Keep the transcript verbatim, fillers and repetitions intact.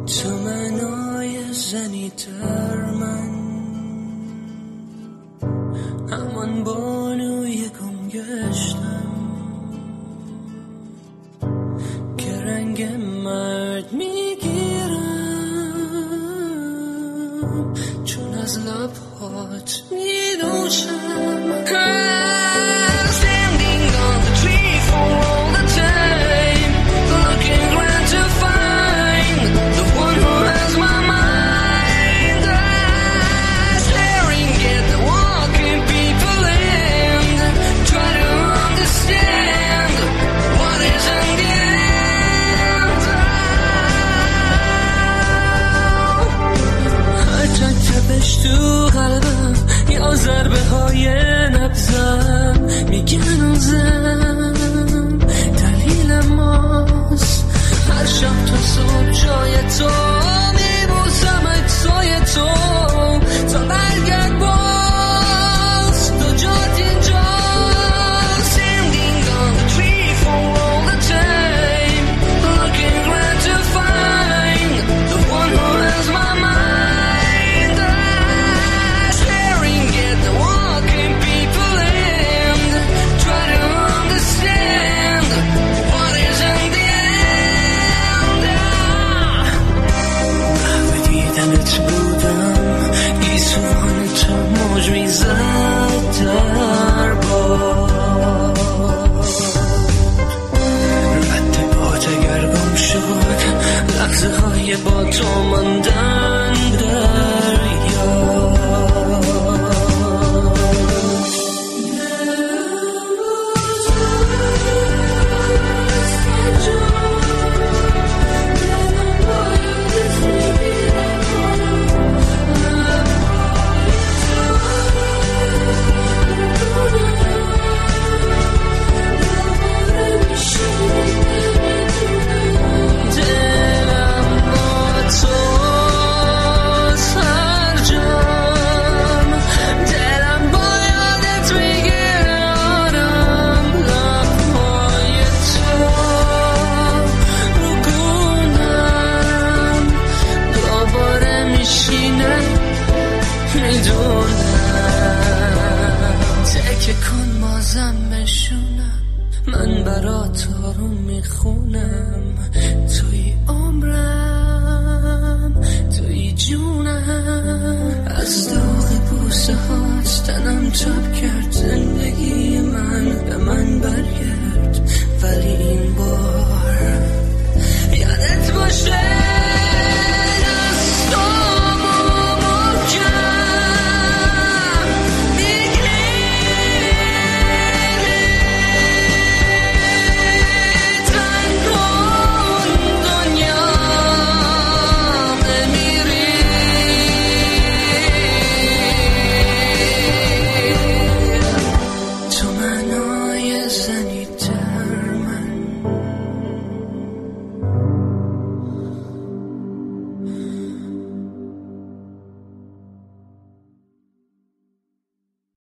تو منای زنی در من، همان بانوی گم گشتم که رنگ مرد میگیرم، چون از لبهات میدوشم. Standing on the tree for all the time, looking around to find the one who has my mind. I'm staring at the walking people and try to understand what is in the end. هرچند تپش تو قلبم یا ضربه های نبضم میگن اون زن دلیل ماست. هر شب تا صبح جای تو میبوسم اکسای تو تا برگرد باز تو جات اینجا. Standing on the tree for all the time, looking around to find the one who has my mind. I'm staring at the walking people and try to understand what is in the end. به دیدنت بودم گیسوان تو موج میزد در باد، رد پات اگر گم شد لحظه های با تو ماندن در یاد. تکه کن بازم بشونم، من برات آروم میخونم. توی عمرم توی جونم، از داغ بوسه هاست تنم تب کرد زندگی من. به من برگرد ولی این بار یادت باشه زنی